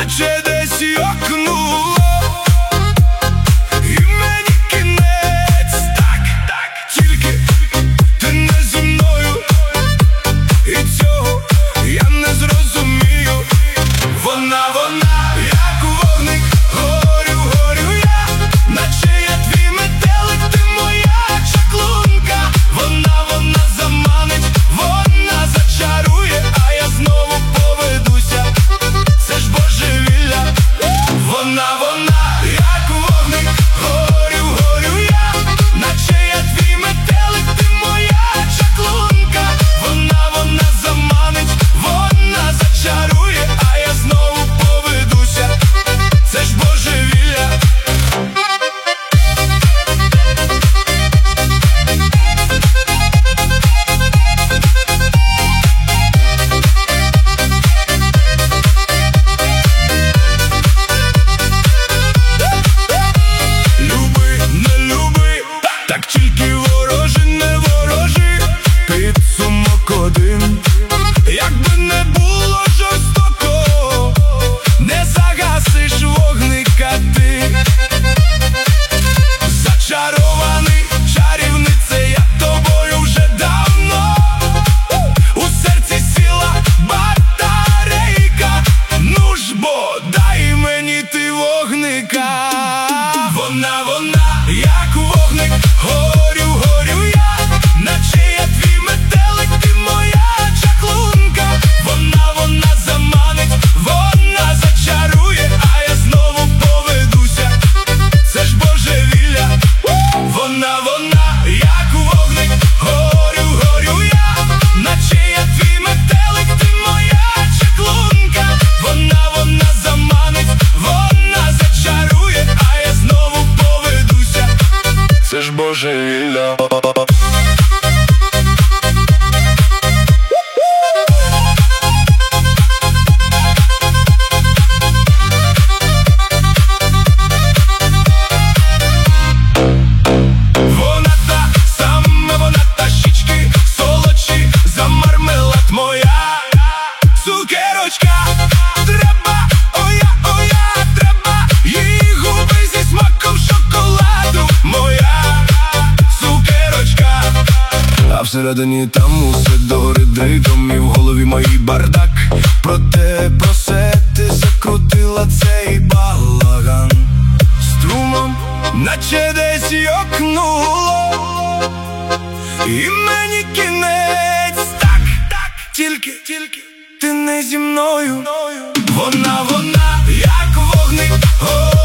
наче десь йокнуло, і мені кінець. Так, тільки ти не зі мною, і цього я не зрозумію. Вона, як вогник, горю я, наче я твій метелик, ти моя чаклунка. Вона заманить, вона зачарує, а я знову поведуся. Це ж божевілля. Вона, як вогник, горю я, наче я твій метелик, ти моя чаклунка. Вона заманить, вона зачарує, а я знову поведуся. Це ж божевілля. Люби, не люби, так тільки ворожи, не ворожи. Підсумок один. Якби не було жорстоко, не загасиш вогника ти. Зачарований, чарівнице, я тобою вже давно. У серці сіла батарейка. Ну ж бо, дай мені ти вогника. Вона, як вогник, горю я, наче я твій метелик, ти моя чаклунка. Вона заманить, вона зачарує, а я знову поведуся. Це ж божевілля. Вона, як вогник, горю я, наче я твій метелик, ти моя чаклунка. Вона заманить, вона зачарує, а я знову поведуся. Це ж божевілля. Вона та саме, вона та щічки солодші за мармелад моя цукерочка. Треба, оя, треба її губи зі смаком шоколаду. Моя цукерочка. А всередині там усе догори дригом, і в голові моїй бардак. Проте про все ти закрутила цей балаган струмом, наче десь йокнуло, і мені кінець. Так, тільки ти не зі мною. Вона, як вогник,